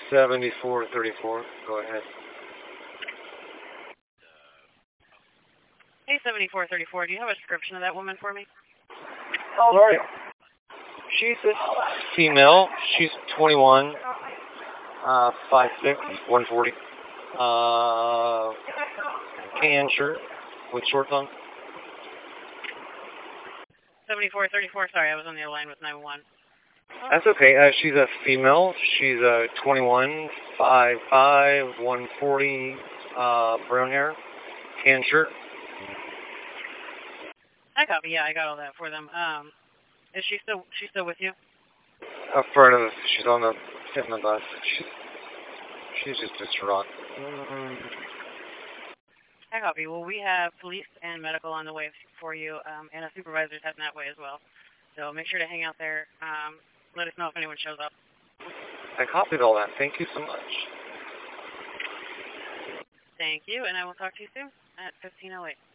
7434. Go ahead. Hey, 7434, do you have a description of that woman for me? How old are you? She's a female. She's 21, 5'6", 140. Tan shirt with shorts on. 7434, sorry, I was on the other line with 911. That's okay. She's a female. She's 21, 5'5", 140, brown hair, tan shirt. I copy. Yeah, I got all that for them. Is she's still with you? Affirmative. She's on the sitting on the bus. She's just distraught. I copy. Well, we have police and medical on the way for you, and a supervisor's heading that way as well. So make sure to hang out there. Let us know if anyone shows up. I copied all that. Thank you so much. Thank you, and I will talk to you soon at 15:08.